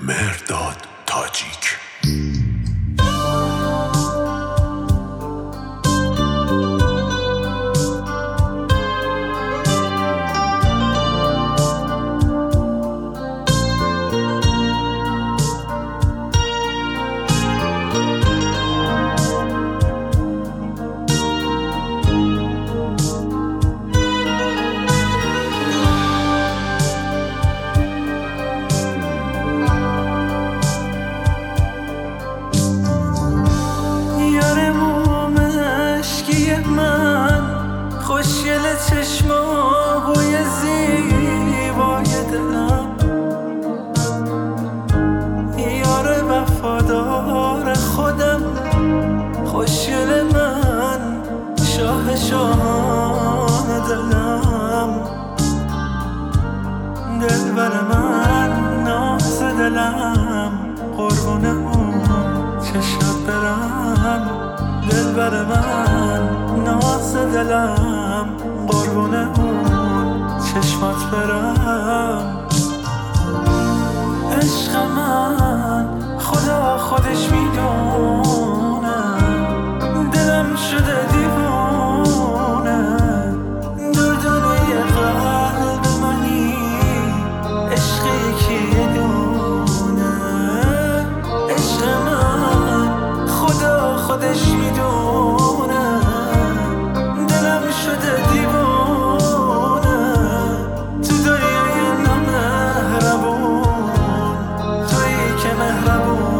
مهرداد تاجیک. خوشگل چشمای زیبای دلم، یار وفادار خودم، خوشگل من، شاه شاهان دلم، دلبر من، ناز دلم، قربون اون چشات برم، دلبر من، ناز دلم، قربون اون چشمات برم. عشق من خدا خودش میدونه، دلم شده دیوونه، دردونه قلب منی، عشق یکی دونه. عشق من خدا خودش میدونه، دلم شده دیوونه، تو دنیای نامهربون، تویی که مهربونه.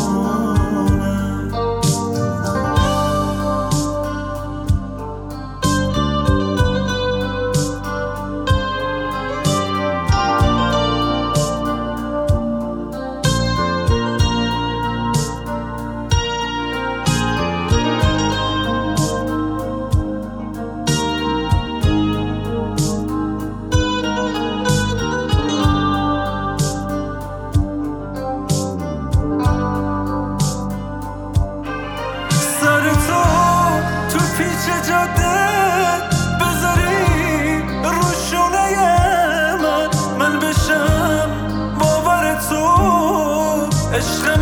تو پیچ جاده بذاری روشونه من بشم باور تو. عشق